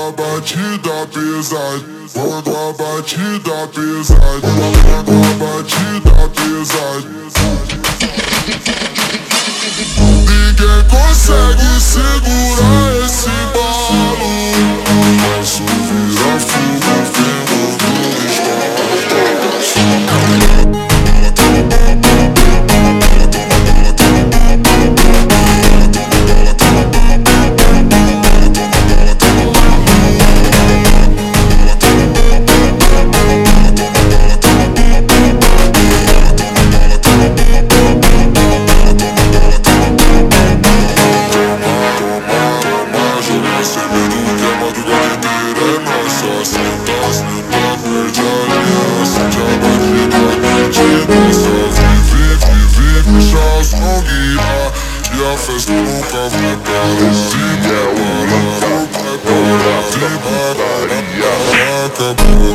a batida pesada, quando a batida pesada, quando a batida pesada. Ninguém consegue segurar esse balo. Posso virar fogo, queimando no e a festa nunca vai parar. Se preparar, prepara, acabou.